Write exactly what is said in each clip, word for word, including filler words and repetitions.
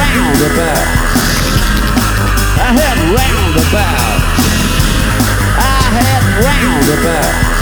roundabout. I had roundabout. I had roundabout.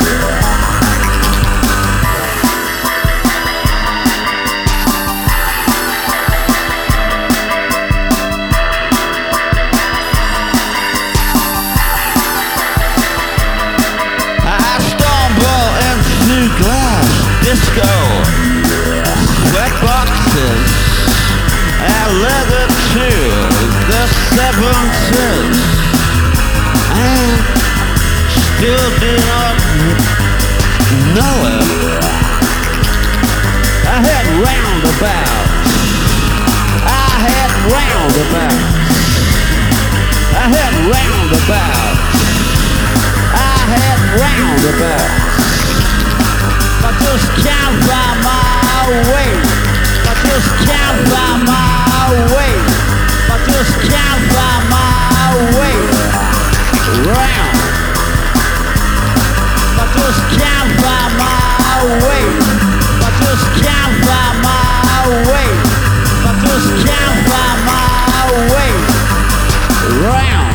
Glass disco, sweat boxes, and leather to the seventies, and still do not know it. I had roundabout. I had roundabout. I had roundabout. I had roundabout. I just can't find my way. I just can't find my way. I just can't find my way round. I just can't find my way. I just can't find my way. I just can't find my way round.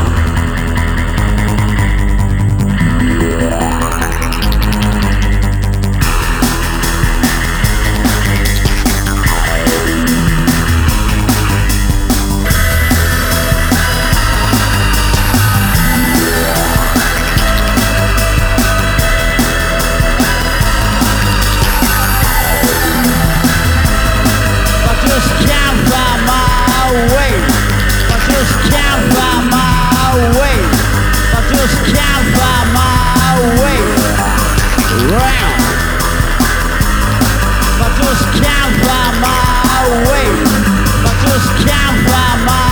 Just can't find my way. I just can't find my